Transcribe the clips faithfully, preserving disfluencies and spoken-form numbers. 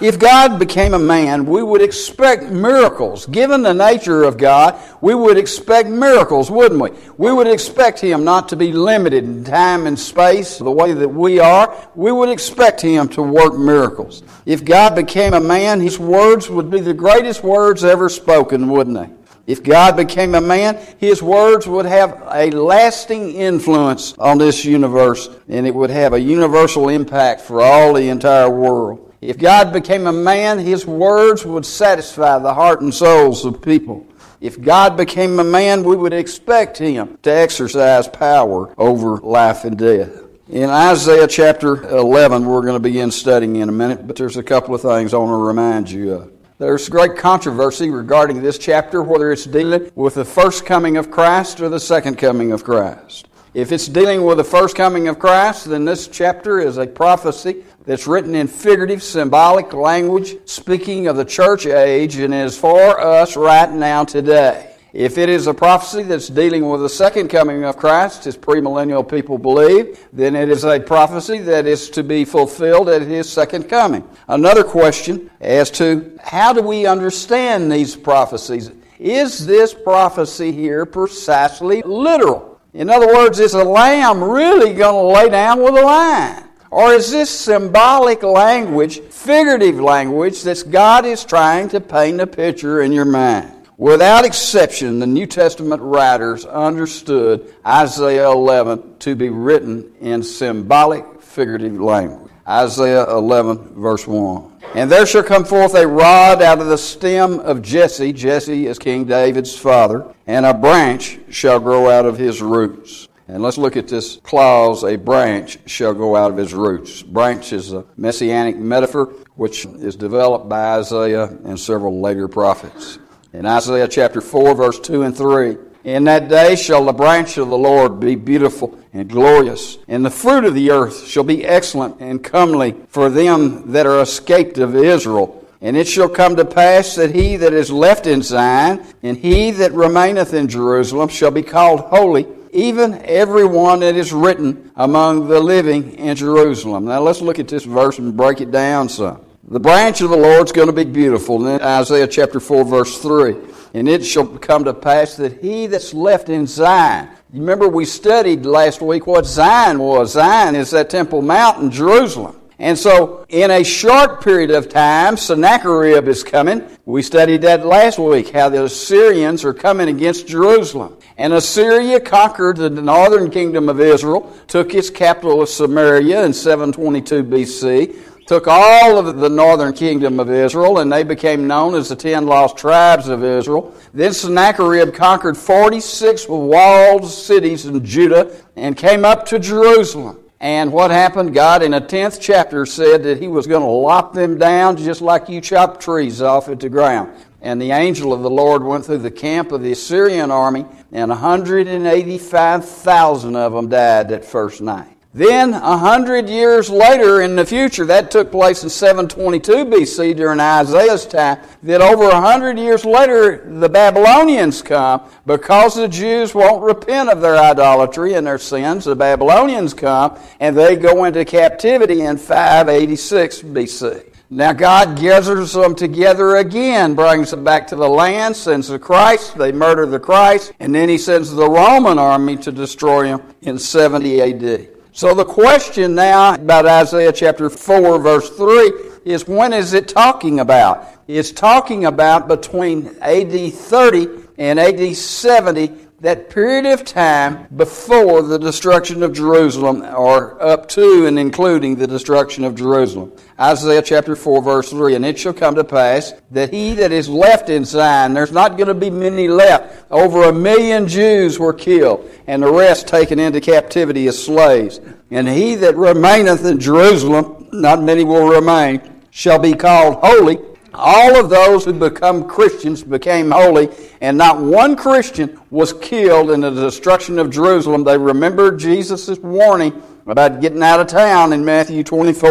If God became a man, we would expect miracles. Given the nature of God, we would expect miracles, wouldn't we? We would expect Him not to be limited in time and space the way that we are. We would expect Him to work miracles. If God became a man, His words would be the greatest words ever spoken, wouldn't they? If God became a man, His words would have a lasting influence on this universe, and it would have a universal impact for all the entire world. If God became a man, His words would satisfy the heart and souls of people. If God became a man, we would expect Him to exercise power over life and death. In Isaiah chapter eleven, we're going to begin studying in a minute, but there's a couple of things I want to remind you of. There's great controversy regarding this chapter, whether it's dealing with the first coming of Christ or the second coming of Christ. If it's dealing with the first coming of Christ, then this chapter is a prophecy that's written in figurative, symbolic language, speaking of the church age, and is for us right now today. If it is a prophecy that's dealing with the second coming of Christ, as premillennial people believe, then it is a prophecy that is to be fulfilled at His second coming. Another question as to how do we understand these prophecies? Is this prophecy here precisely literal? In other words, is a lamb really going to lay down with a lion? Or is this symbolic language, figurative language, that God is trying to paint a picture in your mind? Without exception, the New Testament writers understood Isaiah eleven to be written in symbolic, figurative language. Isaiah eleven, verse one. And there shall come forth a rod out of the stem of Jesse. Jesse is King David's father. And a branch shall grow out of his roots. And let's look at this clause, a branch shall go out of his roots. Branch is a messianic metaphor which is developed by Isaiah and several later prophets. In Isaiah chapter four, verse two and three, in that day shall the branch of the Lord be beautiful and glorious, and the fruit of the earth shall be excellent and comely for them that are escaped of Israel. And it shall come to pass that he that is left in Zion, and he that remaineth in Jerusalem, shall be called holy, even every one that is written among the living in Jerusalem. Now let's look at this verse and break it down some. The branch of the Lord is going to be beautiful. In Isaiah chapter four, verse three. And it shall come to pass that he that's left in Zion. You remember we studied last week what Zion was. Zion is that Temple Mount in Jerusalem. And so in a short period of time, Sennacherib is coming. We studied that last week, how the Assyrians are coming against Jerusalem. And Assyria conquered the northern kingdom of Israel, took its capital of Samaria in seven twenty-two B C, took all of the northern kingdom of Israel, and they became known as the ten lost tribes of Israel. Then Sennacherib conquered forty-six walled cities in Judah and came up to Jerusalem. And what happened? God in the tenth chapter said that He was going to lop them down just like you chop trees off at the ground. And the angel of the Lord went through the camp of the Assyrian army, and one hundred eighty-five thousand of them died that first night. Then, a hundred years later in the future, that took place in seven twenty-two B C during Isaiah's time, that over a hundred years later, the Babylonians come. Because the Jews won't repent of their idolatry and their sins, the Babylonians come, and they go into captivity in five eighty-six B C. Now God gathers them together again, brings them back to the land, sends the Christ, they murder the Christ, and then He sends the Roman army to destroy them in seventy A D. So the question now about Isaiah chapter four, verse three, is when is it talking about? It's talking about between A D thirty and A D seventy, that period of time before the destruction of Jerusalem, or up to and including the destruction of Jerusalem. Isaiah chapter four, verse three, and it shall come to pass that he that is left in Zion, there's not going to be many left. Over a million Jews were killed, and the rest taken into captivity as slaves. And he that remaineth in Jerusalem, not many will remain, shall be called holy. All of those who become Christians became holy, and not one Christian was killed in the destruction of Jerusalem. They remembered Jesus' warning about getting out of town in Matthew twenty-four.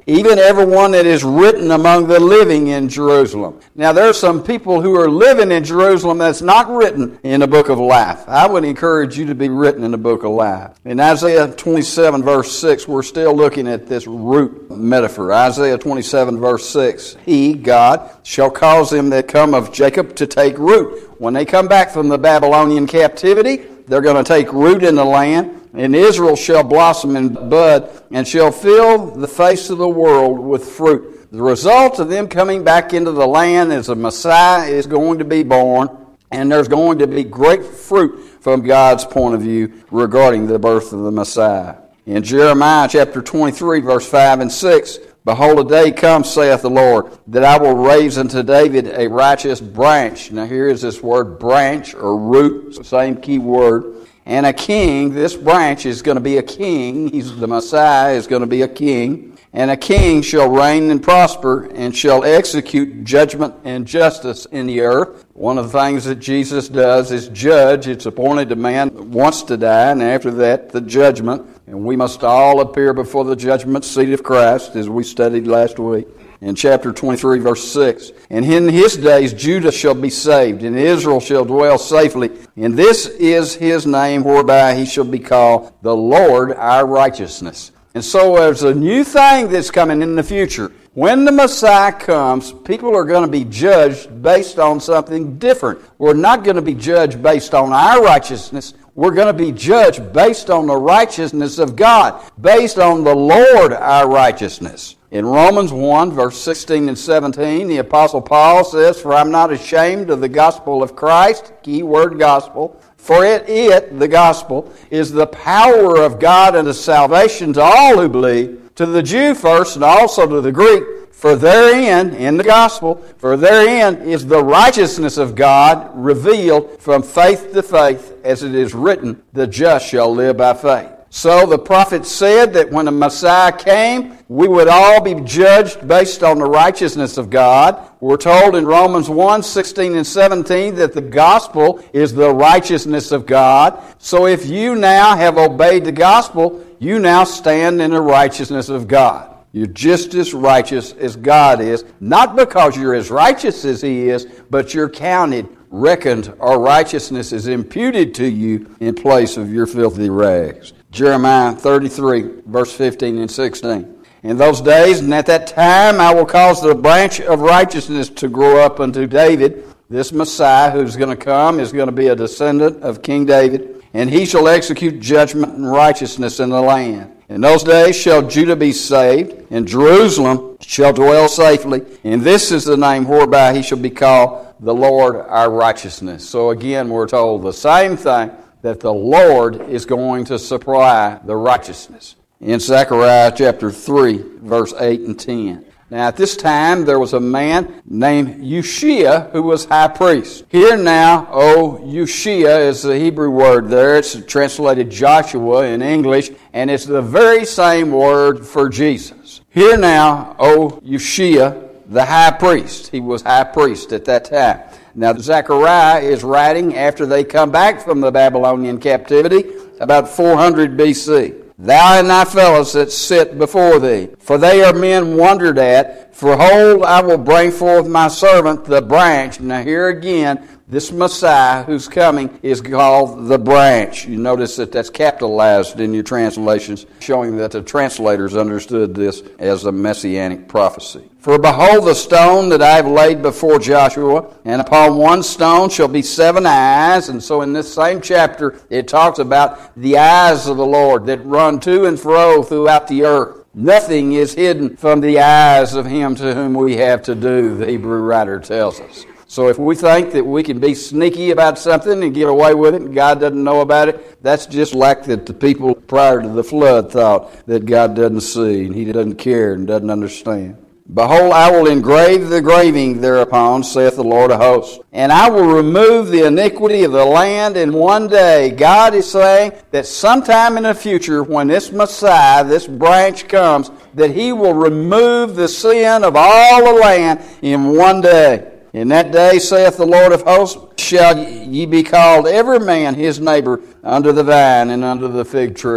even everyone that is written among the living in Jerusalem. Now, there are some people who are living in Jerusalem that's not written in the book of life. I would encourage you to be written in the book of life. In Isaiah twenty-seven, verse six, we're still looking at this root metaphor. Isaiah twenty-seven, verse six, He, God, shall cause them that come of Jacob to take root. When they come back from the Babylonian captivity, they're going to take root in the land. And Israel shall blossom and bud, and shall fill the face of the world with fruit. The result of them coming back into the land is a Messiah is going to be born, and there's going to be great fruit from God's point of view regarding the birth of the Messiah. In Jeremiah chapter twenty-three, verse five and six, Behold, a day comes, saith the Lord, that I will raise unto David a righteous branch. Now here is this word branch or root, same key word. And a king, this branch is going to be a king. He's the Messiah is going to be a king. And a king shall reign and prosper and shall execute judgment and justice in the earth. One of the things that Jesus does is judge. It's appointed a man wants to die, and after that, the judgment. And we must all appear before the judgment seat of Christ, as we studied last week. In chapter twenty-three, verse six, And in his days Judah shall be saved, and Israel shall dwell safely. And this is his name whereby he shall be called the Lord our righteousness. And so there's a new thing that's coming in the future. When the Messiah comes, people are going to be judged based on something different. We're not going to be judged based on our righteousness. We're going to be judged based on the righteousness of God, based on the Lord our righteousness. In Romans one, verse sixteen and seventeen, the Apostle Paul says, For I'm not ashamed of the gospel of Christ, key word gospel, for it, it, the gospel, is the power of God unto salvation to all who believe, to the Jew first and also to the Greek. For therein, in the gospel, for therein is the righteousness of God revealed from faith to faith, as it is written, the just shall live by faith. So the prophet said that when the Messiah came, we would all be judged based on the righteousness of God. We're told in Romans one, sixteen and seventeen that the gospel is the righteousness of God. So if you now have obeyed the gospel, you now stand in the righteousness of God. You're just as righteous as God is, not because you're as righteous as He is, but you're counted, reckoned, or righteousness is imputed to you in place of your filthy rags. Jeremiah thirty-three, verse fifteen and sixteen. In those days and at that time I will cause the branch of righteousness to grow up unto David. This Messiah who's going to come is going to be a descendant of King David, and he shall execute judgment and righteousness in the land. In those days shall Judah be saved, and Jerusalem shall dwell safely. And this is the name whereby he shall be called the Lord our righteousness. So again, we're told the same thing, that the Lord is going to supply the righteousness. In Zechariah chapter three, verse eight and ten. Now at this time there was a man named Ushia who was high priest. Here now, O Ushia is the Hebrew word there. It's translated Joshua in English, and it's the very same word for Jesus. Here now, O Ushia, the high priest. He was high priest at that time. Now Zechariah is writing after they come back from the Babylonian captivity, about four hundred B C. Thou and thy fellows that sit before thee, for they are men wondered at. For behold, I will bring forth my servant, the branch. Now here again, this Messiah who's coming is called the branch. You notice that that's capitalized in your translations, showing that the translators understood this as a messianic prophecy. For behold, the stone that I have laid before Joshua, and upon one stone shall be seven eyes. And so in this same chapter, it talks about the eyes of the Lord that run to and fro throughout the earth. Nothing is hidden from the eyes of him to whom we have to do, the Hebrew writer tells us. So if we think that we can be sneaky about something and get away with it and God doesn't know about it, that's just like that the people prior to the flood thought that God doesn't see and He doesn't care and doesn't understand. Behold, I will engrave the graving thereupon, saith the Lord of hosts, and I will remove the iniquity of the land in one day. God is saying that sometime in the future, when this Messiah, this branch comes, that He will remove the sin of all the land in one day. In that day, saith the Lord of hosts, shall ye be called every man his neighbor under the vine and under the fig tree.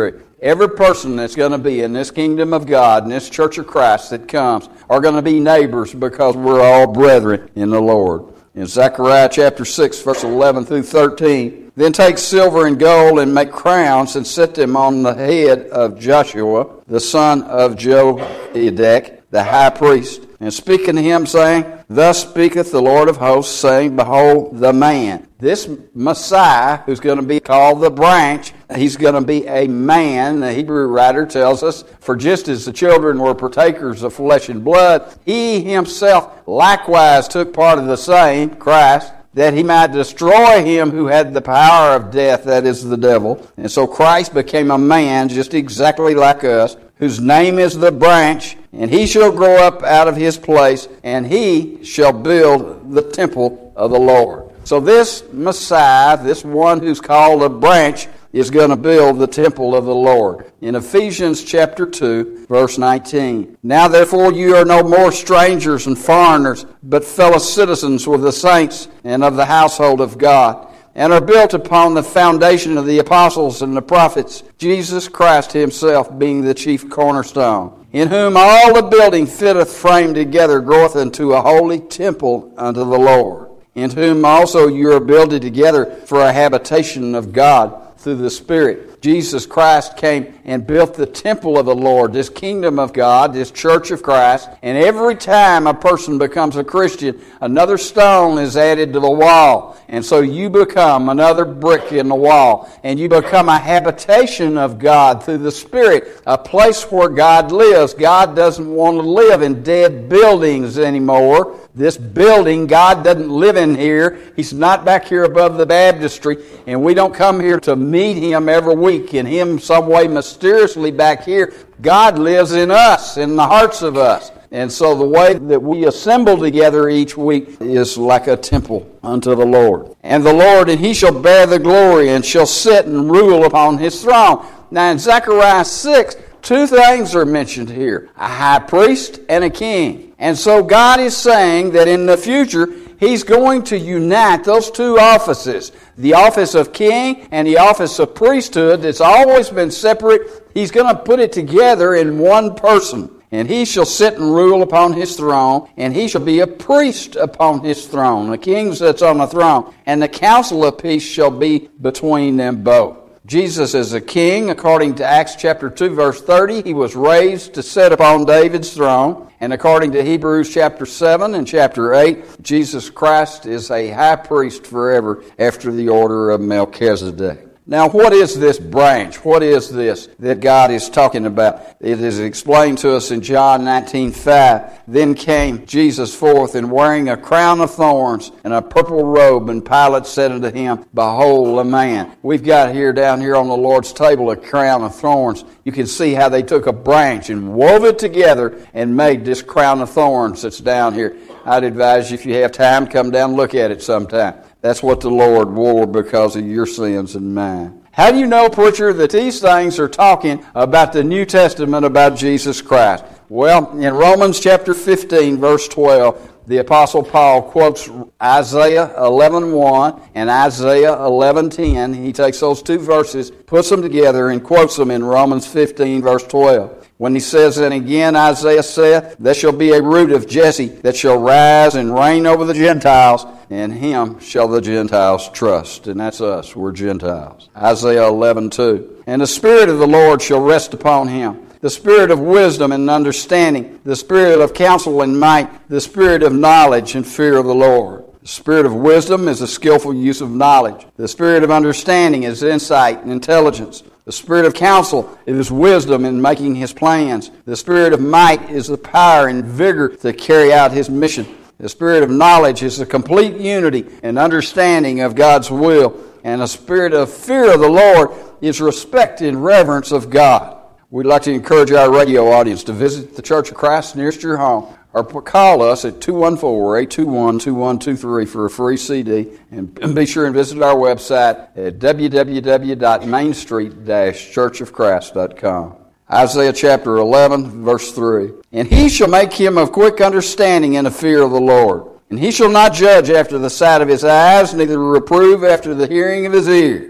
Every person that's going to be in this kingdom of God, in this church of Christ that comes, are going to be neighbors because we're all brethren in the Lord. In Zechariah chapter six, verse eleven through thirteen, then take silver and gold and make crowns and set them on the head of Joshua, the son of Josedech, the high priest. And speak unto him, saying, Thus speaketh the Lord of hosts, saying, Behold the man. This Messiah, who's going to be called the branch, he's going to be a man. The Hebrew writer tells us, For just as the children were partakers of flesh and blood, he himself likewise took part of the same, Christ, that he might destroy him who had the power of death, that is the devil. And so Christ became a man just exactly like us, whose name is the branch, and he shall grow up out of his place, and he shall build the temple of the Lord. So this Messiah, this one who's called a branch, is going to build the temple of the Lord. In Ephesians chapter two, verse nineteen, Now therefore you are no more strangers and foreigners, but fellow citizens with the saints and of the household of God, and are built upon the foundation of the apostles and the prophets, Jesus Christ himself being the chief cornerstone, in whom all the building fitteth framed together, groweth into a holy temple unto the Lord, in whom also you are builded together for a habitation of God through the Spirit. Jesus Christ came and built the temple of the Lord, this kingdom of God, this church of Christ. And every time a person becomes a Christian, another stone is added to the wall. And so you become another brick in the wall. And you become a habitation of God through the Spirit, a place where God lives. God doesn't want to live in dead buildings anymore. This building, God doesn't live in here. He's not back here above the baptistry. And we don't come here to meet Him every week in Him some way mysteriously back here. God lives in us, in the hearts of us. And so the way that we assemble together each week is like a temple unto the Lord. And the Lord, and He shall bear the glory, and shall sit and rule upon His throne. Now in Zechariah six, two things are mentioned here, a high priest and a king. And so God is saying that in the future, He's going to unite those two offices, the office of king and the office of priesthood that's always been separate. He's going to put it together in one person. And he shall sit and rule upon his throne, and he shall be a priest upon his throne. The king sits on the throne, and the council of peace shall be between them both. Jesus is a king. According to Acts chapter two, verse thirty, he was raised to sit upon David's throne. And according to Hebrews chapter seven and chapter eight, Jesus Christ is a high priest forever after the order of Melchizedek. Now, what is this branch? What is this that God is talking about? It is explained to us in John nineteen five. Then came Jesus forth, and wearing a crown of thorns and a purple robe, and Pilate said unto him, Behold a man. We've got here, down here on the Lord's table, a crown of thorns. You can see how they took a branch and wove it together and made this crown of thorns that's down here. I'd advise you, if you have time, come down and look at it sometime. That's what the Lord wore because of your sins and mine. How do you know, preacher, that these things are talking about the New Testament about Jesus Christ? Well, in Romans chapter fifteen, verse twelve, the Apostle Paul quotes Isaiah eleven one and Isaiah eleven ten. He takes those two verses, puts them together, and quotes them in Romans fifteen, verse twelve. When he says, And again Isaiah saith, There shall be a root of Jesse that shall rise and reign over the Gentiles, and him shall the Gentiles trust. And that's us, we're Gentiles. Isaiah eleven two. And the Spirit of the Lord shall rest upon him, the Spirit of wisdom and understanding, the Spirit of counsel and might, the Spirit of knowledge and fear of the Lord. The Spirit of wisdom is a skillful use of knowledge. The Spirit of understanding is insight and intelligence. The Spirit of counsel is wisdom in making His plans. The Spirit of might is the power and vigor to carry out His mission. The Spirit of knowledge is the complete unity and understanding of God's will. And the Spirit of fear of the Lord is respect and reverence of God. We'd like to encourage our radio audience to visit the Church of Christ nearest your home, or call us at two one four, eight two one, two one two three for a free C D. And be sure and visit our website at w w w dot main street dash church of christ dot com. Isaiah chapter eleven, verse three. And he shall make him of quick understanding in the fear of the Lord. And he shall not judge after the sight of his eyes, neither reprove after the hearing of his ears.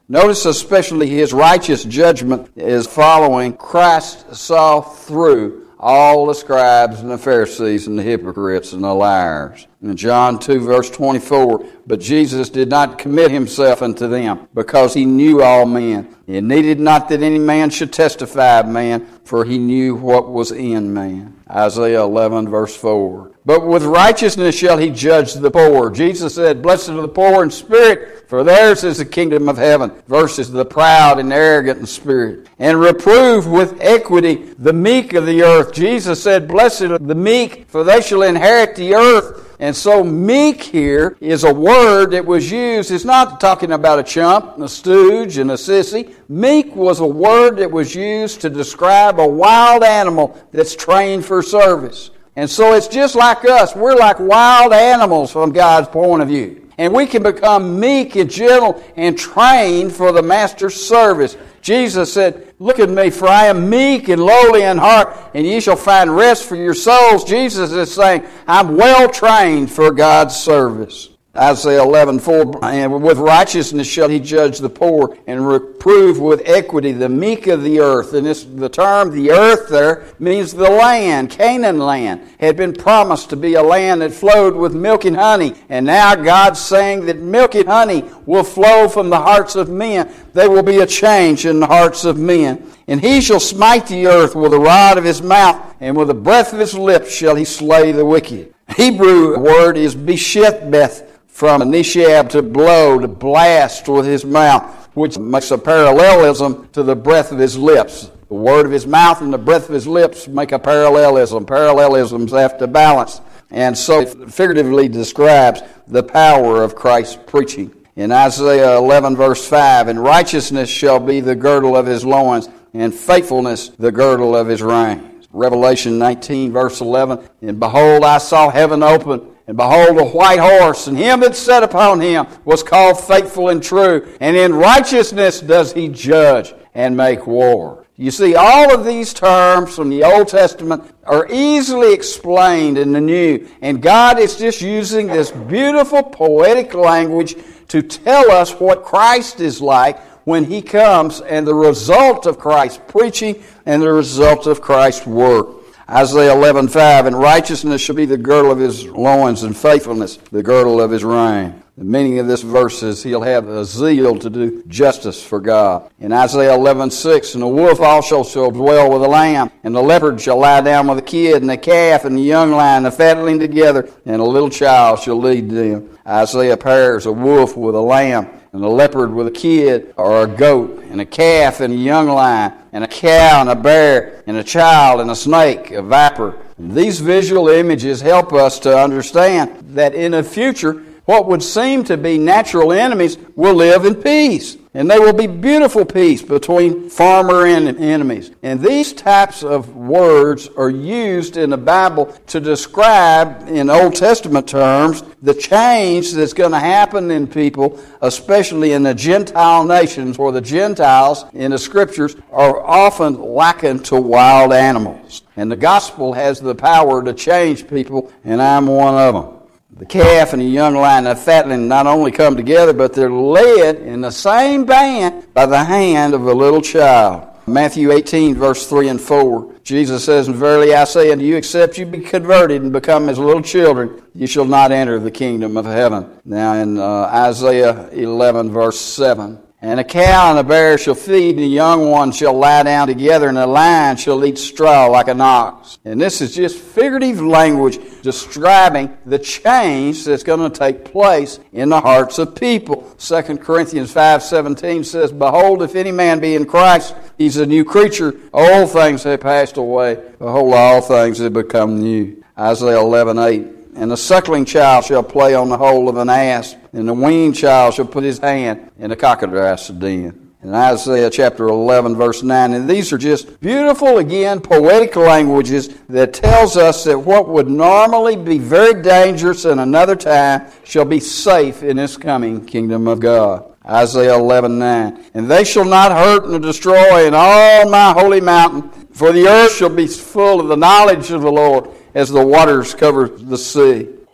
Notice especially his righteous judgment is following. Christ saw through all the scribes and the Pharisees and the hypocrites and the liars. In John two, verse twenty-four, but Jesus did not commit himself unto them, because he knew all men. He needed not that any man should testify of man, for he knew what was in man. Isaiah eleven, verse four. But with righteousness shall he judge the poor. Jesus said, blessed are the poor in spirit, for theirs is the kingdom of heaven, versus the proud and arrogant in spirit. And reprove with equity the meek of the earth. Jesus said, blessed are the meek, for they shall inherit the earth. And so meek here is a word that was used. It's not talking about a chump, a stooge, and a sissy. Meek was a word that was used to describe a wild animal that's trained for service. And so it's just like us. We're like wild animals from God's point of view. And we can become meek and gentle and trained for the Master's service. Jesus said, look at me, for I am meek and lowly in heart, and ye shall find rest for your souls. Jesus is saying, I'm well trained for God's service. Isaiah eleven, four, and with righteousness shall he judge the poor, and reprove with equity the meek of the earth. And this, the term, the earth there, means the land. Canaan land had been promised to be a land that flowed with milk and honey. And now God's saying that milk and honey will flow from the hearts of men. There will be a change in the hearts of men. And he shall smite the earth with the rod of his mouth, and with the breath of his lips shall he slay the wicked. Hebrew word is bishethbeth, from nishab, to blow, to blast with his mouth, which makes a parallelism to the breath of his lips. The word of his mouth and the breath of his lips make a parallelism. Parallelisms have to balance. And so it figuratively describes the power of Christ's preaching. In Isaiah eleven, verse five, and righteousness shall be the girdle of his loins, and faithfulness the girdle of his reins. Revelation nineteen, verse eleven, and behold, I saw heaven open, and behold, a white horse, and him that sat upon him was called Faithful and True, and in righteousness does he judge and make war. You see, all of these terms from the Old Testament are easily explained in the New, and God is just using this beautiful poetic language to tell us what Christ is like when he comes, and the result of Christ's preaching and the result of Christ's work. Isaiah eleven, five, and righteousness shall be the girdle of his loins, and faithfulness the girdle of his reins. The meaning of this verse is he'll have a zeal to do justice for God. In Isaiah eleven, six, and the wolf also shall dwell with the lamb, and the leopard shall lie down with the kid, and the calf and the young lion, the fatling together, and a little child shall lead them. Isaiah pairs a wolf with a lamb, and a leopard with a kid or a goat, and a calf and a young lion, and a cow and a bear, and a child and a snake, a viper. And these visual images help us to understand that in the future, what would seem to be natural enemies will live in peace. And there will be beautiful peace between former en- enemies. And these types of words are used in the Bible to describe, in Old Testament terms, the change that's going to happen in people, especially in the Gentile nations, where the Gentiles in the Scriptures are often likened to wild animals. And the gospel has the power to change people, and I'm one of them. The calf and the young lion and the fatling not only come together, but they're led in the same band by the hand of a little child. Matthew eighteen, verse three and four. Jesus says, and verily I say unto you, except you be converted and become as little children, you shall not enter the kingdom of heaven. Now in uh, Isaiah eleven, verse seven. And a cow and a bear shall feed, and the young one shall lie down together, and a lion shall eat straw like an ox. And this is just figurative language describing the change that's going to take place in the hearts of people. Second Corinthians five seventeen says, behold, if any man be in Christ, he's a new creature. Old things have passed away. Behold, all things have become new. Isaiah eleven eight. And the suckling child shall play on the hole of an asp, and the weaned child shall put his hand in the cockatrice's den. In Isaiah chapter eleven, verse nine. And these are just beautiful, again, poetic languages that tells us that what would normally be very dangerous in another time shall be safe in this coming kingdom of God. Isaiah eleven, nine. And they shall not hurt nor destroy in all my holy mountain, for the earth shall be full of the knowledge of the Lord, as the waters cover the sea.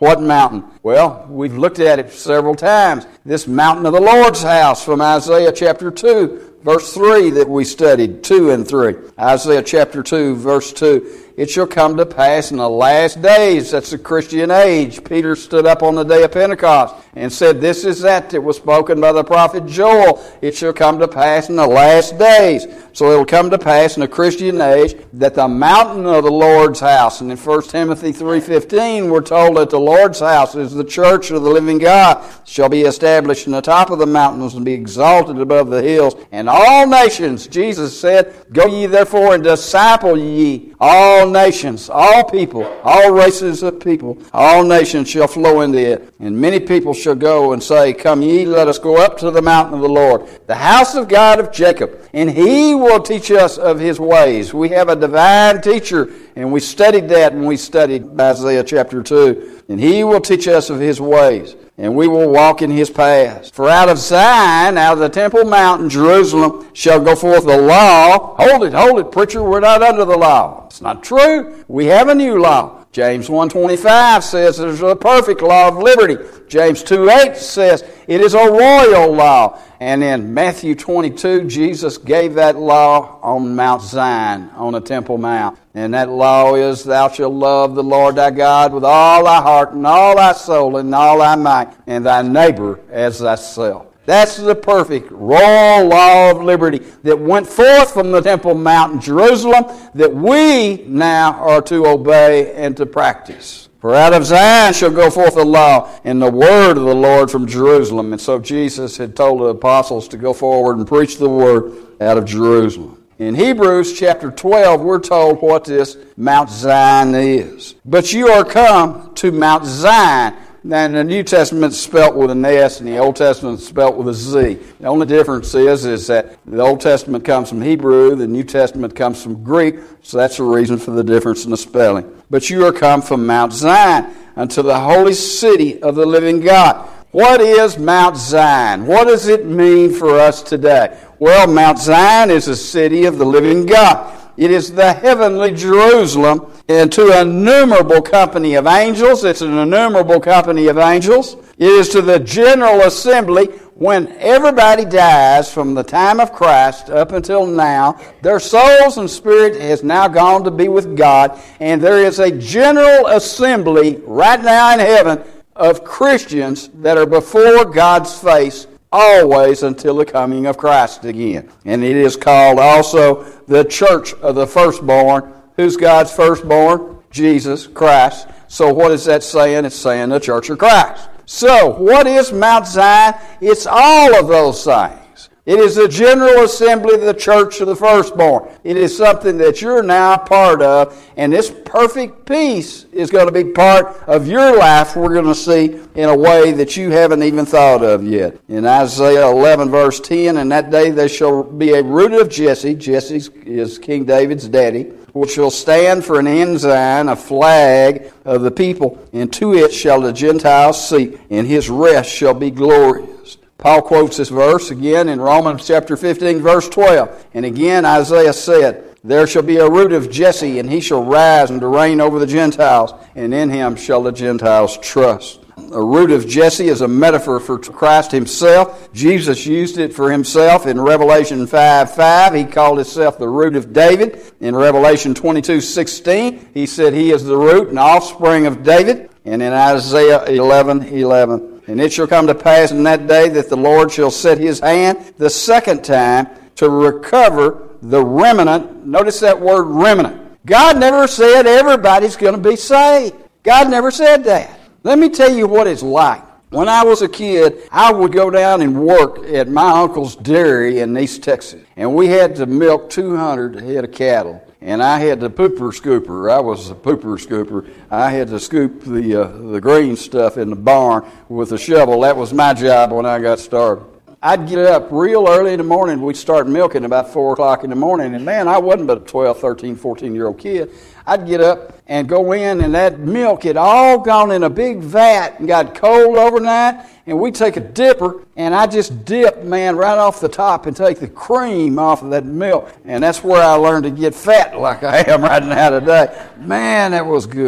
What mountain? Well, we've looked at it several times. This mountain of the Lord's house from Isaiah chapter two, verse three that we studied, two and three. Isaiah chapter two, verse two. It shall come to pass in the last days, that's the Christian age. Peter stood up on the day of Pentecost and said, this is that that was spoken by the prophet Joel. It shall come to pass in the last days. So it will come to pass in the Christian age that the mountain of the Lord's house, and in First Timothy three fifteen we're told that the Lord's house is the church of the living God, shall be established in the top of the mountains and be exalted above the hills. And all nations, Jesus said, go ye therefore and disciple ye all nations, all people, all races of people, all nations shall flow into it. And many people shall go and say, come ye, let us go up to the mountain of the Lord, the house of God of Jacob, and he will teach us of his ways. We have a divine teacher, and we studied that when we studied Isaiah chapter two. And he will teach us of his ways, and we will walk in his paths. For out of Zion, out of the temple mountain, Jerusalem, shall go forth the law. Hold it, hold it, preacher, we're not under the law. It's not true. We have a new law. James one twenty-five says there's a perfect law of liberty. James two eight says it is a royal law. And in Matthew twenty-two, Jesus gave that law on Mount Zion, on the Temple Mount. And that law is, thou shalt love the Lord thy God with all thy heart and all thy soul and all thy might, and thy neighbor as thyself. That's the perfect royal law of liberty that went forth from the Temple Mount in Jerusalem that we now are to obey and to practice. For out of Zion shall go forth the law and the word of the Lord from Jerusalem. And so Jesus had told the apostles to go forward and preach the word out of Jerusalem. In Hebrews chapter twelve, we're told what this Mount Zion is. But you are come to Mount Zion. Now, in the New Testament, it's spelt with an S, and the Old Testament is spelt with a Z. The only difference is, is that the Old Testament comes from Hebrew, the New Testament comes from Greek, so that's the reason for the difference in the spelling. But you are come from Mount Zion unto the holy city of the living God. What is Mount Zion? What does it mean for us today? Well, Mount Zion is a city of the living God. It is the heavenly Jerusalem, and to an innumerable company of angels. It's an innumerable company of angels. It is to the general assembly when everybody dies from the time of Christ up until now. Their souls and spirit has now gone to be with God, and there is a general assembly right now in heaven of Christians that are before God's face always until the coming of Christ again. And it is called also the church of the firstborn. Who's God's firstborn? Jesus Christ. So what is that saying? It's saying the church of Christ. So what is Mount Zion? It's all of those things. It is the general assembly of the church of the firstborn. It is something that you're now part of, and this perfect peace is going to be part of your life, we're going to see, in a way that you haven't even thought of yet. In Isaiah eleven, verse ten, in that day there shall be a root of Jesse. Jesse is King David's daddy, which shall stand for an ensign, a flag of the people, and to it shall the Gentiles seek, and his rest shall be glorious. Paul quotes this verse again in Romans chapter fifteen, verse twelve. And again Isaiah said, there shall be a root of Jesse, and he shall rise and to reign over the Gentiles, and in him shall the Gentiles trust. A root of Jesse is a metaphor for Christ himself. Jesus used it for himself in Revelation five five. He called himself the root of David. In Revelation twenty-two sixteen, he said he is the root and offspring of David. And in Isaiah eleven eleven, and it shall come to pass in that day that the Lord shall set his hand the second time to recover the remnant. Notice that word remnant. God never said everybody's going to be saved. God never said that. Let me tell you what it's like. When I was a kid, I would go down and work at my uncle's dairy in East Texas. And we had to milk two hundred head of cattle. And I had the pooper scooper. I was the pooper scooper. I had to scoop the uh, the green stuff in the barn with a shovel. That was my job when I got started. I'd get up real early in the morning. We'd start milking about four o'clock in the morning. And man, I wasn't but a twelve, thirteen, fourteen-year-old kid. I'd get up and go in, and that milk had all gone in a big vat and got cold overnight. And we'd take a dipper, and I just dip, man, right off the top and take the cream off of that milk. And that's where I learned to get fat like I am right now today. Man, that was good.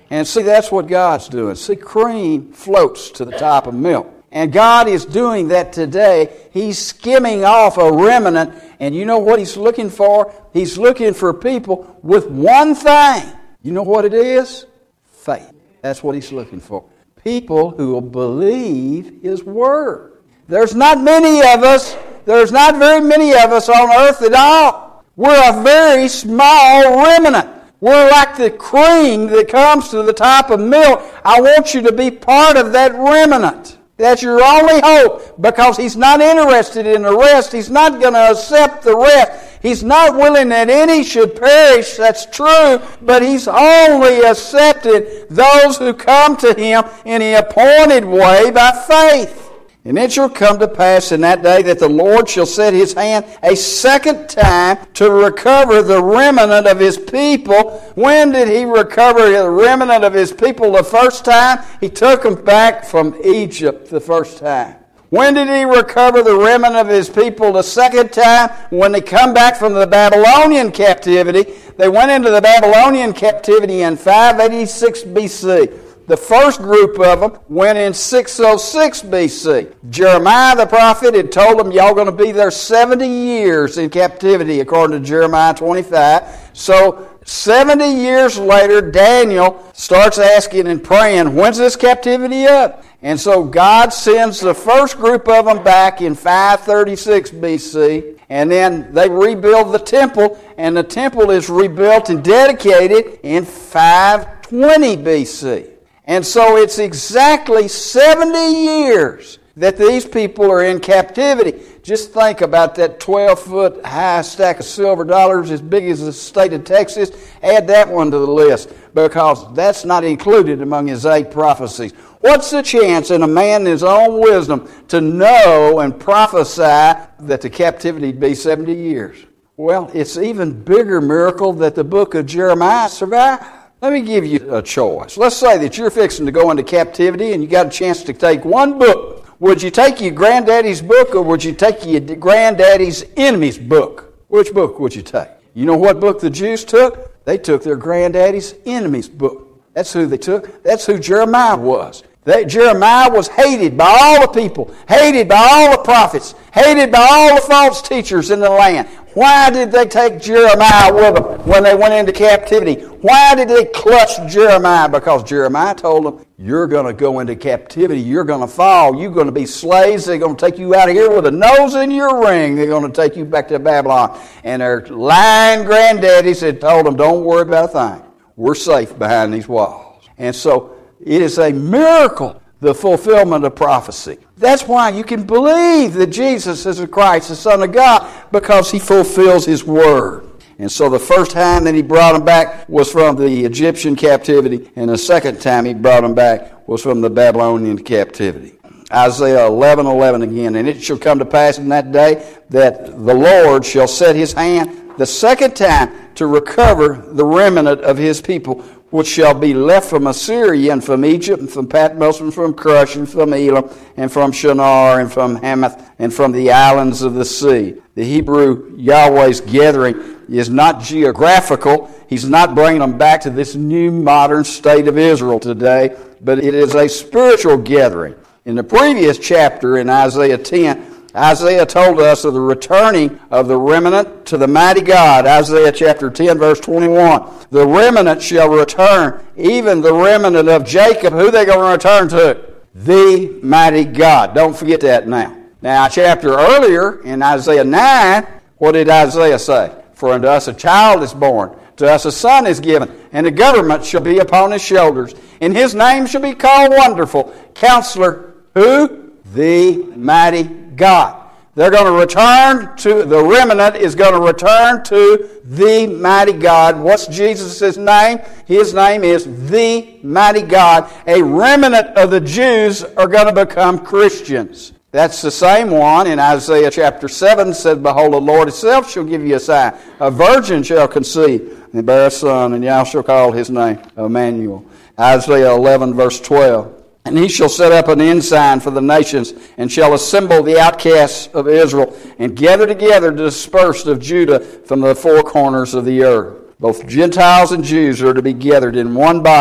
And see, that's what God's doing. See, cream floats to the top of milk. And God is doing that today. He's skimming off a remnant. And you know what He's looking for? He's looking for people with one thing. You know what it is? Faith. That's what He's looking for. People who will believe His Word. There's not many of us. There's not very many of us on earth at all. We're a very small remnant. We're like the cream that comes to the top of milk. I want you to be part of that remnant. That's your only hope, because He's not interested in the rest. He's not going to accept the rest. He's not willing that any should perish. That's true. But He's only accepted those who come to Him in the appointed way by faith. And it shall come to pass in that day that the Lord shall set His hand a second time to recover the remnant of His people. When did He recover the remnant of His people the first time? He took them back from Egypt the first time. When did He recover the remnant of His people the second time? When they come back from the Babylonian captivity. They went into the Babylonian captivity in five eighty-six B C. The first group of them went in six oh six B C. Jeremiah the prophet had told them, y'all going to be there seventy years in captivity, according to Jeremiah twenty-five. So seventy years later, Daniel starts asking and praying, when's this captivity up? And so God sends the first group of them back in five thirty-six B C. And then they rebuild the temple, and the temple is rebuilt and dedicated in five twenty B C. And so it's exactly seventy years that these people are in captivity. Just think about that twelve-foot high stack of silver dollars as big as the state of Texas. Add that one to the list, because that's not included among his eight prophecies. What's the chance in a man in his own wisdom to know and prophesy that the captivity would be seventy years? Well, it's even bigger miracle that the book of Jeremiah survived. Let me give you a choice. Let's say that you're fixing to go into captivity and you got a chance to take one book. Would you take your granddaddy's book, or would you take your granddaddy's enemy's book? Which book would you take? You know what book the Jews took? They took their granddaddy's enemy's book. That's who they took. That's who Jeremiah was. They, Jeremiah was hated by all the people, hated by all the prophets, hated by all the false teachers in the land. Why did they take Jeremiah with them when they went into captivity? Why did they clutch Jeremiah? Because Jeremiah told them, you're going to go into captivity. You're going to fall. You're going to be slaves. They're going to take you out of here with a nose in your ring. They're going to take you back to Babylon. And their lying granddaddies had told them, don't worry about a thing. We're safe behind these walls. And so it is a miracle, the fulfillment of prophecy. That's why you can believe that Jesus is the Christ, the Son of God, because He fulfills His Word. And so the first time that He brought them back was from the Egyptian captivity, and the second time He brought them back was from the Babylonian captivity. Isaiah eleven eleven again, and it shall come to pass in that day that the Lord shall set His hand the second time to recover the remnant of His people, which shall be left from Assyria, and from Egypt, and from Patmos, and from Cush, and from Elam, and from Shinar, and from Hamath, and from the islands of the sea. The Hebrew Yahweh's gathering is not geographical. He's not bringing them back to this new modern state of Israel today, but it is a spiritual gathering. In the previous chapter, in Isaiah ten, Isaiah told us of the returning of the remnant to the mighty God. Isaiah chapter ten, verse twenty-one. The remnant shall return, even the remnant of Jacob. Who are they going to return to? The mighty God. Don't forget that now. Now, a chapter earlier, in Isaiah nine, what did Isaiah say? For unto us a child is born, to us a son is given, and the government shall be upon his shoulders. And his name shall be called Wonderful, Counselor. Who? The mighty God. They're going to return to, the remnant is going to return to the mighty God. What's Jesus' name? His name is the mighty God. A remnant of the Jews are going to become Christians. That's the same one in Isaiah chapter seven said, behold, the Lord Himself shall give you a sign. A virgin shall conceive and bear a son, and y'all shall call His name Emmanuel. Isaiah eleven, verse twelve. And He shall set up an ensign for the nations, and shall assemble the outcasts of Israel, and gather together the dispersed of Judah from the four corners of the earth. Both Gentiles and Jews are to be gathered in one body,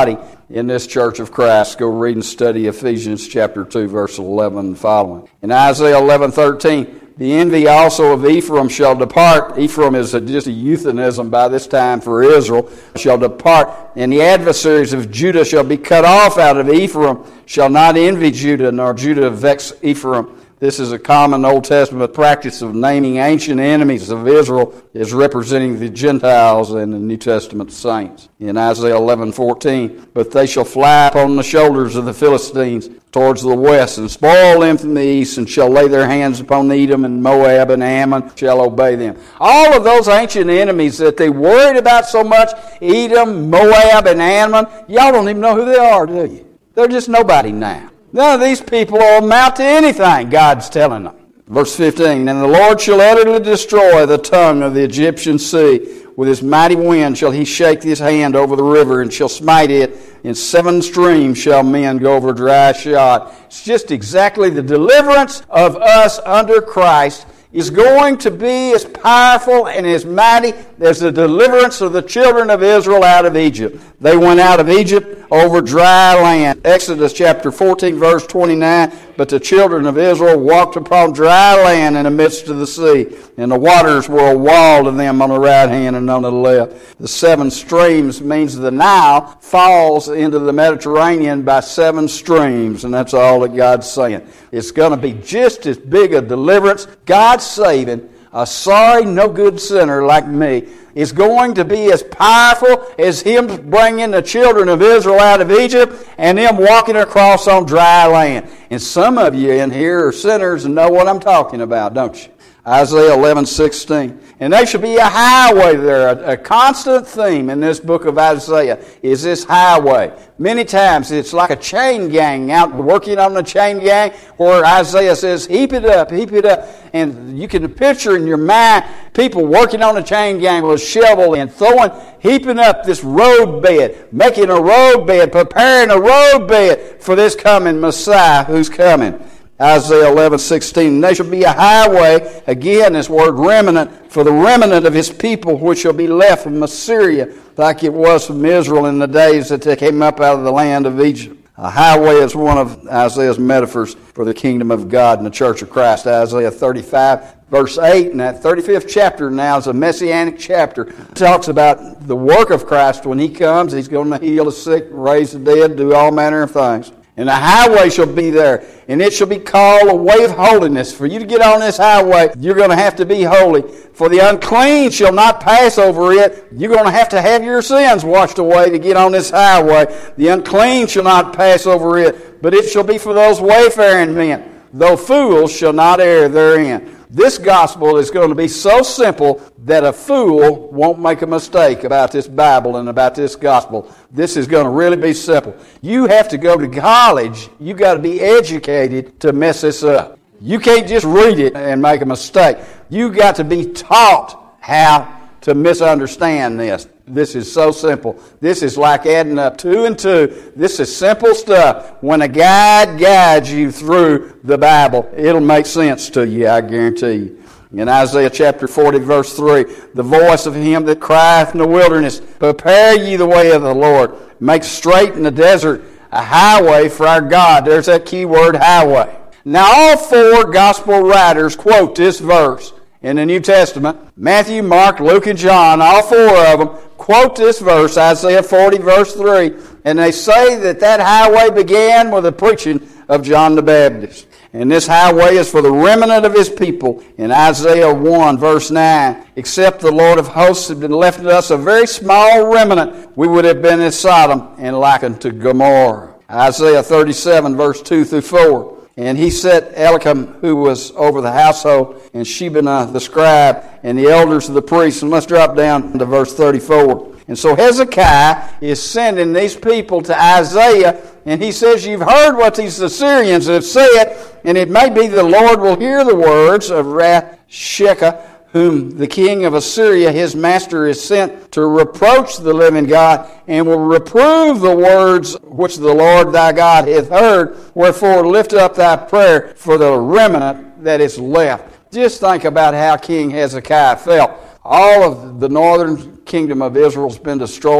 in this church of Christ. Go read and study Ephesians chapter two, verse eleven and following. In Isaiah eleven thirteen, the envy also of Ephraim shall depart. Ephraim is a, just a euphemism by this time for Israel. Shall depart. And the adversaries of Judah shall be cut off out of Ephraim. Shall not envy Judah, nor Judah vex Ephraim. This is a common Old Testament practice of naming ancient enemies of Israel as representing the Gentiles and the New Testament saints. In Isaiah eleven fourteen, but they shall fly upon the shoulders of the Philistines towards the west, and spoil them from the east, and shall lay their hands upon Edom, and Moab, and Ammon shall obey them. All of those ancient enemies that they worried about so much, Edom, Moab, and Ammon, y'all don't even know who they are, do you? They're just nobody now. None of these people will amount to anything, God's telling them. Verse fifteen, and the Lord shall utterly destroy the tongue of the Egyptian sea. With his mighty wind shall he shake his hand over the river, and shall smite it. In seven streams shall men go over dry shod. It's just exactly the deliverance of us under Christ is going to be as powerful and as mighty as the deliverance of the children of Israel out of Egypt. They went out of Egypt over dry land. Exodus chapter fourteen, verse twenty-nine, but the children of Israel walked upon dry land in the midst of the sea, and the waters were a wall to them on the right hand and on the left. The seven streams means the Nile falls into the Mediterranean by seven streams, and that's all that God's saying. It's going to be just as big a deliverance. God's saving a sorry, no good sinner like me is going to be as powerful as him bringing the children of Israel out of Egypt and them walking across on dry land. And some of you in here are sinners and know what I'm talking about, don't you? Isaiah eleven sixteen. And there shall be a highway there. A, a constant theme in this book of Isaiah is this highway. Many times it's like a chain gang out working on the chain gang where Isaiah says, heap it up, heap it up. And you can picture in your mind people working on the chain gang with a shovel and throwing, heaping up this road bed, making a road bed, preparing a road bed for this coming Messiah who's coming. Isaiah eleven sixteen, and there shall be a highway, again this word remnant, for the remnant of his people which shall be left from Assyria, like it was from Israel in the days that they came up out of the land of Egypt. A highway is one of Isaiah's metaphors for the kingdom of God and the church of Christ. Isaiah thirty-five, verse eight, and that thirty-fifth chapter now is a messianic chapter. It talks about the work of Christ when he comes. He's going to heal the sick, raise the dead, do all manner of things. And a highway shall be there, and it shall be called a way of holiness. For you to get on this highway, you're going to have to be holy. For the unclean shall not pass over it. You're going to have to have your sins washed away to get on this highway. The unclean shall not pass over it, but it shall be for those wayfaring men. Though fools shall not err therein. This gospel is going to be so simple that a fool won't make a mistake about this Bible and about this gospel. This is going to really be simple. You have to go to college. You got to be educated to mess this up. You can't just read it and make a mistake. You got to be taught how to misunderstand this. This is so simple. This is like adding up two and two. This is simple stuff. When a guide guides you through the Bible, it'll make sense to you, I guarantee you. In Isaiah chapter forty, verse three, the voice of him that crieth in the wilderness, prepare ye the way of the Lord. Make straight in the desert a highway for our God. There's that key word, highway. Now all four gospel writers quote this verse in the New Testament. Matthew, Mark, Luke, and John, all four of them, quote this verse, Isaiah forty, verse three, and they say that that highway began with the preaching of John the Baptist. And this highway is for the remnant of his people. In Isaiah one, verse nine, except the Lord of hosts had been left to us a very small remnant, we would have been as Sodom and likened to Gomorrah. Isaiah thirty-seven, verse two through four. And he set Eliakim, who was over the household, and Shebaniah the scribe, and the elders of the priests. And let's drop down to verse thirty-four. And so Hezekiah is sending these people to Isaiah, and he says, you've heard what these Assyrians have said, and it may be the Lord will hear the words of Rabshakeh, whom the king of Assyria, his master, is sent to reproach the living God, and will reprove the words which the Lord thy God hath heard. Wherefore lift up thy prayer for the remnant that is left. Just think about how King Hezekiah felt. All of the northern kingdom of Israel has been destroyed.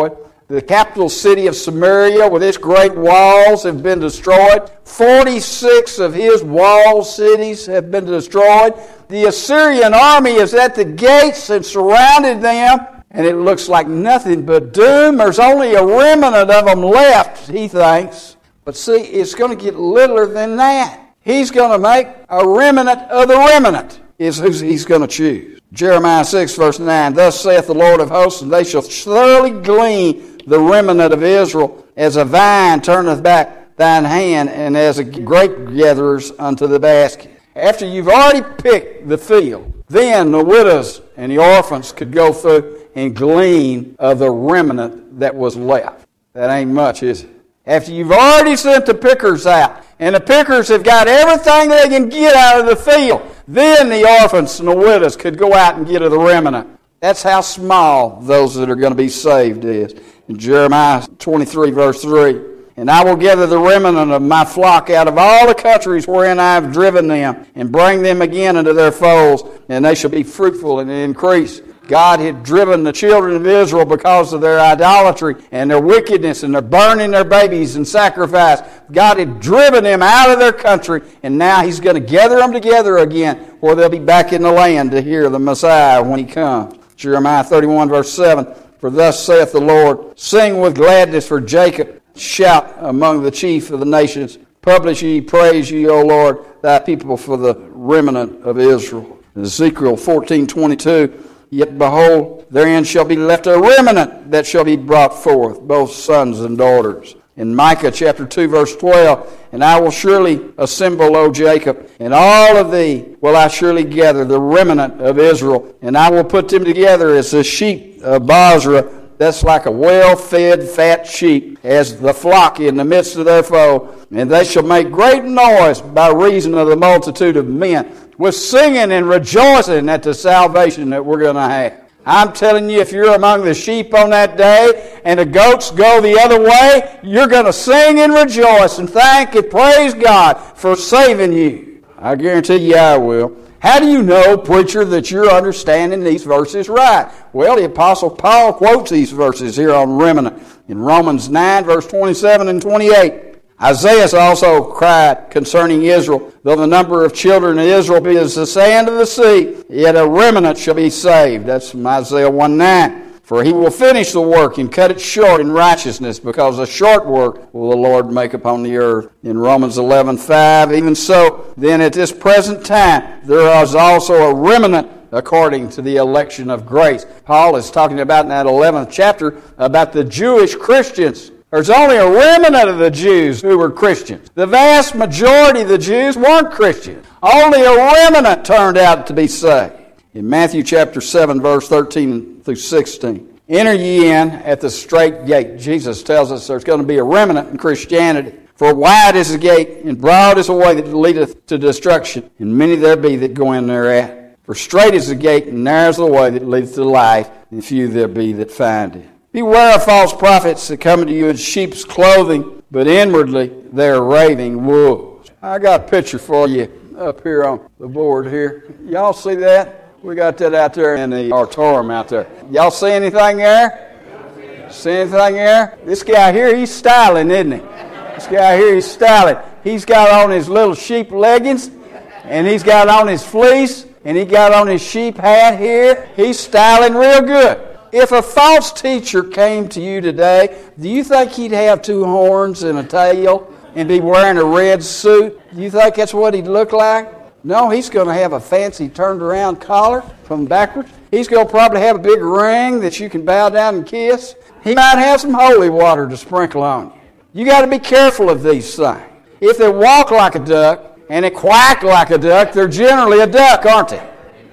The capital city of Samaria with its great walls have been destroyed. forty-six of his walled cities have been destroyed. The Assyrian army is at the gates and surrounded them, and it looks like nothing but doom. There's only a remnant of them left, he thinks. But see, it's going to get littler than that. He's going to make a remnant of the remnant is who he's going to choose. Jeremiah six, verse nine, thus saith the Lord of hosts, and they shall thoroughly glean the remnant of Israel, as a vine turneth back thine hand, and as a grape gatherers unto the basket. After you've already picked the field, then the widows and the orphans could go through and glean of the remnant that was left. That ain't much, is it? After you've already sent the pickers out, and the pickers have got everything they can get out of the field, then the orphans and the widows could go out and get of the remnant. That's how small those that are going to be saved is. In Jeremiah twenty-three, verse three, and I will gather the remnant of my flock out of all the countries wherein I have driven them, and bring them again into their folds, and they shall be fruitful and increase. God had driven the children of Israel because of their idolatry and their wickedness, and their burning their babies in sacrifice. God had driven them out of their country, and now He's going to gather them together again, where they'll be back in the land to hear the Messiah when He comes. Jeremiah thirty-one, verse seven, for thus saith the Lord, sing with gladness for Jacob, shout among the chief of the nations, publish ye, praise ye, O Lord, thy people for the remnant of Israel. Ezekiel fourteen, twenty-two, yet behold, therein shall be left a remnant that shall be brought forth, both sons and daughters. In Micah chapter two, verse twelve, and I will surely assemble, O Jacob, and all of thee will I surely gather, the remnant of Israel, and I will put them together as the sheep of Basra, that's like a well-fed, fat sheep, as the flock in the midst of their foe, and they shall make great noise by reason of the multitude of men, with singing and rejoicing at the salvation that we're going to have. I'm telling you, if you're among the sheep on that day and the goats go the other way, you're going to sing and rejoice and thank and praise God for saving you. I guarantee you I will. How do you know, preacher, that you're understanding these verses right? Well, the Apostle Paul quotes these verses here on remnant in Romans nine, verse twenty-seven and twenty-eight. Isaiah also cried concerning Israel, though the number of children of Israel be as the sand of the sea, yet a remnant shall be saved. That's from Isaiah one nine. For he will finish the work and cut it short in righteousness, because a short work will the Lord make upon the earth. In Romans eleven five, even so, then at this present time there is also a remnant according to the election of grace. Paul is talking about in that eleventh chapter about the Jewish Christians. There's only a remnant of the Jews who were Christians. The vast majority of the Jews weren't Christians. Only a remnant turned out to be saved. In Matthew chapter seven, verse thirteen through sixteen, enter ye in at the strait gate. Jesus tells us there's going to be a remnant in Christianity. For wide is the gate, and broad is the way that leadeth to destruction, and many there be that go in thereat. For strait is the gate, and narrow is the way that leadeth to life, and few there be that find it. Beware of false prophets that come to you in sheep's clothing, but inwardly they are raving wolves. I got a picture for you up here on the board here. Y'all see that? We got that out there in the auditorium out there. Y'all see anything there? See anything there? This guy here, he's styling, isn't he? This guy here, he's styling. He's got on his little sheep leggings, and he's got on his fleece, and he got on his sheep hat here. He's styling real good. If a false teacher came to you today, do you think he'd have two horns and a tail and be wearing a red suit? Do you think that's what he'd look like? No, he's going to have a fancy turned around collar from backwards. He's going to probably have a big ring that you can bow down and kiss. He might have some holy water to sprinkle on you. You got to be careful of these things. If they walk like a duck and they quack like a duck, they're generally a duck, aren't they?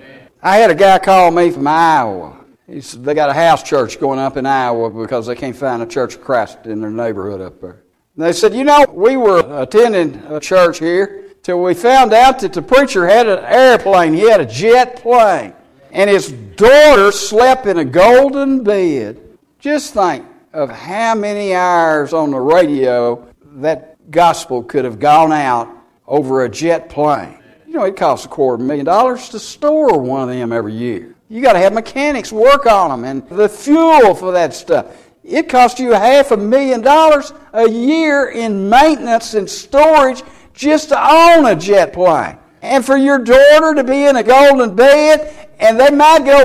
I had a guy call me from Iowa. He said they got a house church going up in Iowa because they can't find a Church of Christ in their neighborhood up there. And they said, you know, we were attending a church here till we found out that the preacher had an airplane. He had a jet plane. And his daughter slept in a golden bed. Just think of how many hours on the radio that gospel could have gone out over a jet plane. You know, it costs a quarter million dollars to store one of them every year. You got to have mechanics work on them and the fuel for that stuff. It costs you half a million dollars a year in maintenance and storage just to own a jet plane. And for your daughter to be in a golden bed, and they might go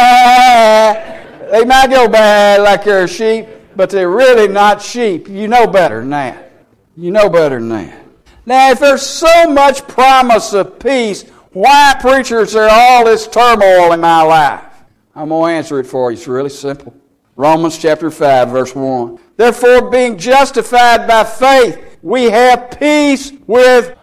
bad, they might go bad like they're sheep, but they're really not sheep. You know better than that. You know better than that. Now, if there's so much promise of peace, why, preacher, is there all this turmoil in my life? I'm going to answer it for you. It's really simple. Romans chapter five, verse one. Therefore, being justified by faith, we have peace with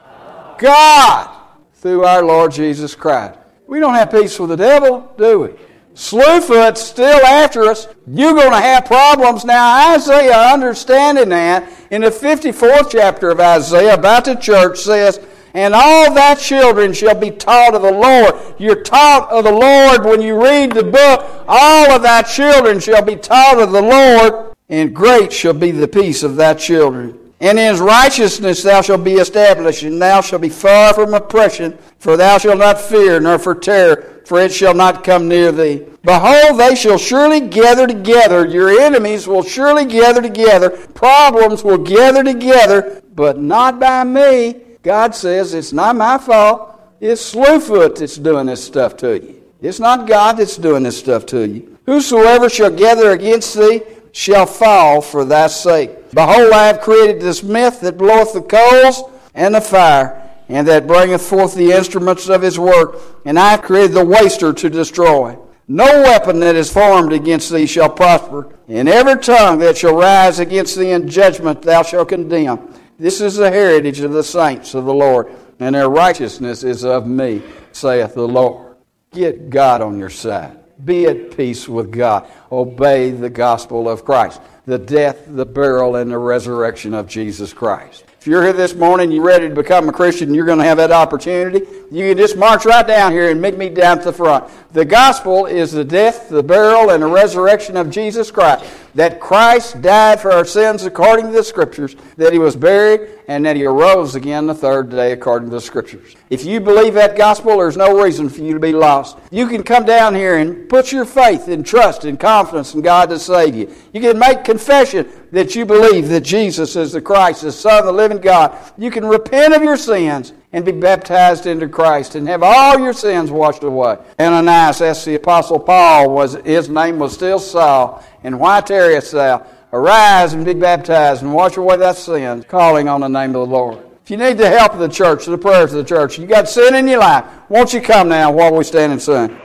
God through our Lord Jesus Christ. We don't have peace with the devil, do we? Slewfoot's still after us. You're going to have problems. Now, Isaiah, understanding that, in the fifty-fourth chapter of Isaiah, about the church, says, and all thy children shall be taught of the Lord. You're taught of the Lord when you read the book. All of thy children shall be taught of the Lord, and great shall be the peace of thy children. And in his righteousness thou shalt be established, and thou shalt be far from oppression, for thou shalt not fear, nor for terror, for it shall not come near thee. Behold, they shall surely gather together. Your enemies will surely gather together. Problems will gather together, but not by me. God says it's not my fault. It's Slewfoot that's doing this stuff to you. It's not God that's doing this stuff to you. Whosoever shall gather against thee shall fall for thy sake. Behold, I have created the smith that bloweth the coals and the fire, and that bringeth forth the instruments of his work. And I have created the waster to destroy. No weapon that is formed against thee shall prosper, and every tongue that shall rise against thee in judgment thou shalt condemn. This is the heritage of the saints of the Lord, and their righteousness is of me, saith the Lord. Get God on your side. Be at peace with God. Obey the gospel of Christ, the death, the burial, and the resurrection of Jesus Christ. If you're here this morning, you're ready to become a Christian, you're going to have that opportunity. You can just march right down here and meet me down to the front. The gospel is the death, the burial, and the resurrection of Jesus Christ. That Christ died for our sins according to the Scriptures, that He was buried, and that He arose again the third day according to the Scriptures. If you believe that gospel, there's no reason for you to be lost. You can come down here and put your faith and trust and confidence in God to save you. You can make confession that you believe that Jesus is the Christ, the Son of the living God. You can repent of your sins and be baptized into Christ and have all your sins washed away. Ananias asked the Apostle Paul, was his name was still Saul, and why tarriest thou? Arise and be baptized and wash away thy sins, calling on the name of the Lord. If you need the help of the church, the prayers of the church, you got sin in your life, won't you come now while we stand and sing?